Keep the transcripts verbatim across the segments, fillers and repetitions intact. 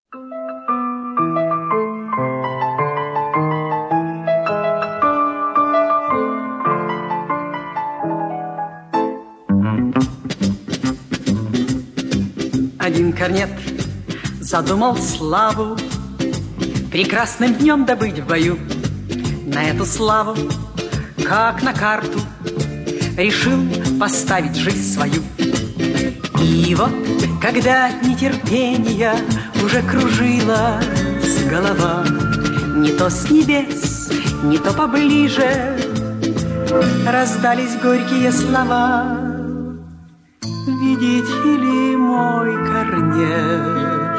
Один корнет задумал славу прекрасным днем добыть в бою. На эту славу, как на карту, решил поставить жизнь свою. И вот, когда от нетерпения уже кружилась голова, не то с небес, не то поближе раздались горькие слова. Видите ли, мой корнет,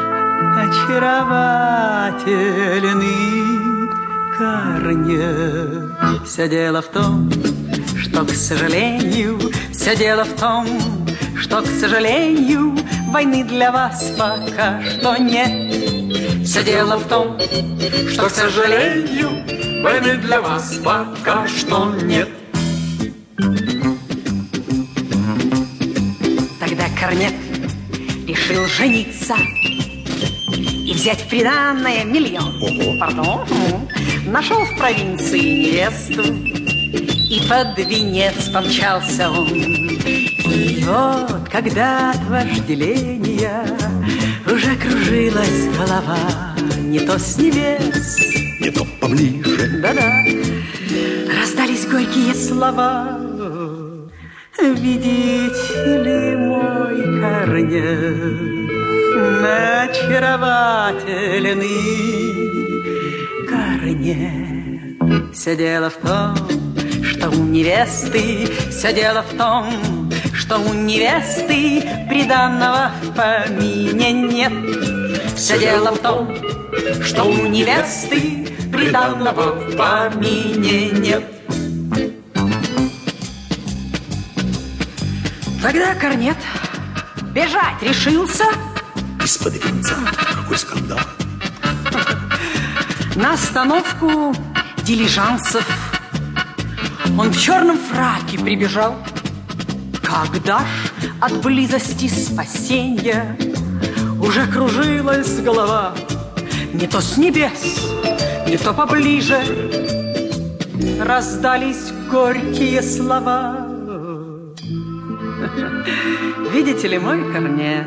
очаровательный корнет. Все дело в том, что, к сожалению, все дело в том, что, к сожалению, войны для вас пока что нет. Все дело в том, что, к сожалению, войны для вас пока что нет. Тогда корнет решил жениться и взять в приданое миллион. Ого. Пардон. Нашел в провинции невесту, и под венец помчался он. И вот, когда от вожделения уже кружилась голова, не то с небес, не то поближе, да-да, раздались горькие слова. Видите ли, мой корнет, очаровательный корнет. Все дело в том, что у невесты, все дело в том, что у невесты приданного в помине нет. Все дело в том, что у невесты приданного в помине нет. Тогда корнет бежать решился из-под венца. Какой скандал! На остановку дилижансов он в черном фраке прибежал. Когда ж от близости спасенья уже кружилась голова, не то с небес, не то поближе раздались горькие слова. Видите ли, мой корнет,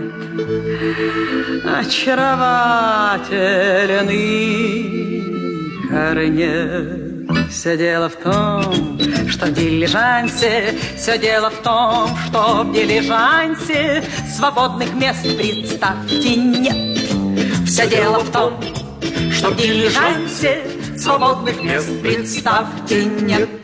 очаровательный корнет. Все дело в том, что в дилижансе, все дело в том, что в дилижансе свободных мест, представьте, нет. Все дело в том, что в дилижансе свободных мест, представьте, нет.